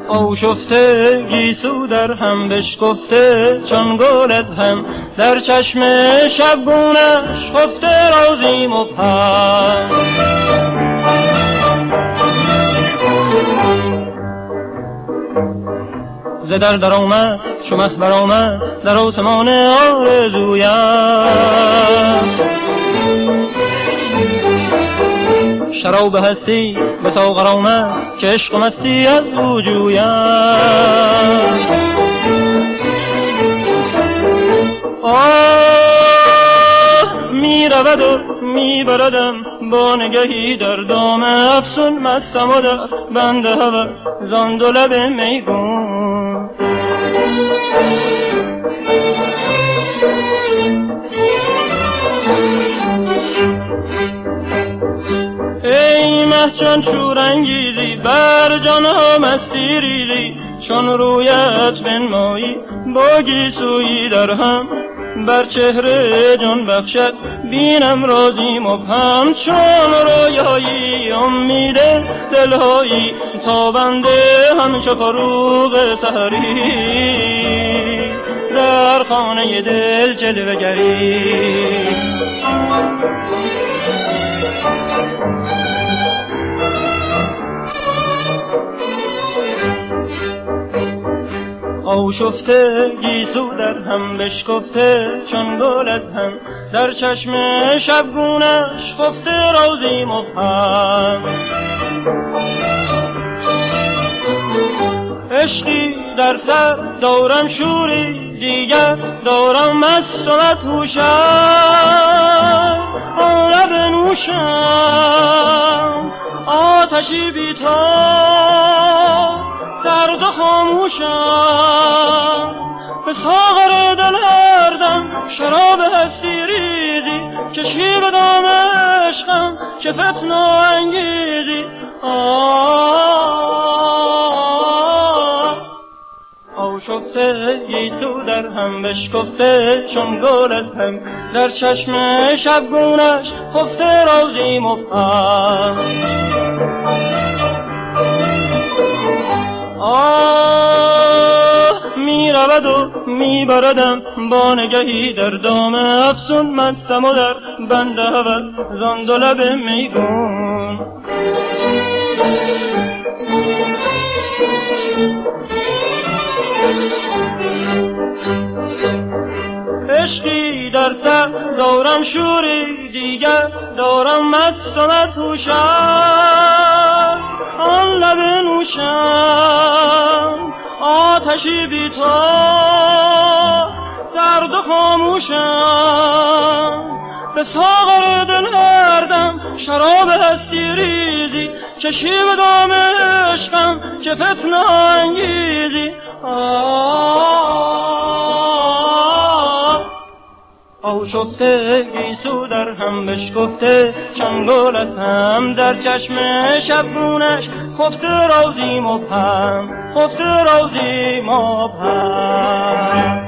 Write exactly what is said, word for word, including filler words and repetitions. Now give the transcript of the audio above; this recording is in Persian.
آشفته گیسو در هم بشکفته چون گل از هم در چشم شبگونش خفته رازی مبهم. ز در در آمد چو مه برآمد در آسمان آرزویم، شراب هستی به ساغر آمد که عشق و مستی از او جویم. آه می رود و می بردم با نگهی در دام افسون مستم و در بند هوس زان دو لب میگون. ای مه چون شورانگیزی بر جان ها مستی ریزی، چون رویت بنمایی با گیسویی در هم بر چهره جان بخشد بینم رازی مبهم. چون رویایی امید دلهایی تابنده همچو فروغ سحری در خانه دل جلوه گری. آشفته گیسو در هم بشکفته چون گل از هم در چشم شبگونش خفته رازی مبهم. عشقی در سر دارم شوری دیگر دارم مست و مدهوشم، آن لب نوشم آتشی بی‌تاب سرد و خاموشم، به ساغر دل هردم شراب هستی ریزی، کشی به دام عشقم که فتنه انگیزی. آشفته گیسو در هم بشکفته چون گل از هم در چشم شبگونش خفته رازی مبهم. آه می رود و می بردم با نگهی در دام افسون مستم و در بند هوس زان دو لب میگون. عشقی در سر دارم شوری دیگر دارم مست و مدهوشم، آن لب نوشم آتشی بی‌تاب سرد و خاموشم، به ساغر دل هردم شراب هستی ریزی، کشی به دام عشقم که فتنه انگیزی. آشفته گیسو در هم بشکفته چون گل از هم در چشم شبگونش خفته رازی مبهم، خفته رازی مبهم.